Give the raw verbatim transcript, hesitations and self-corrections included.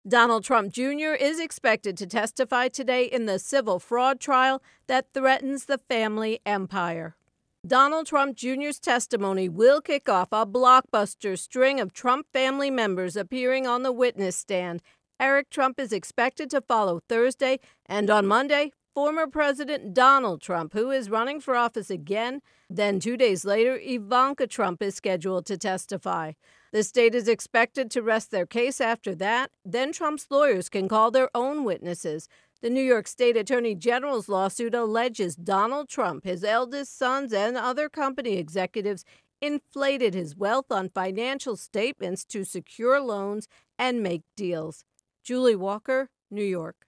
Donald Trump Junior is expected to testify today in the civil fraud trial that threatens the family empire. Donald Trump Junior's testimony will kick off a blockbuster string of Trump family members appearing on the witness stand. Eric Trump is expected to follow Thursday, and on Monday, former President Donald Trump, who is running for office again. Then two days later, Ivanka Trump is scheduled to testify. The state is expected to rest their case after that. Then Trump's lawyers can call their own witnesses. The New York State Attorney General's lawsuit alleges Donald Trump, his eldest sons, and other company executives inflated his wealth on financial statements to secure loans and make deals. Julie Walker, New York.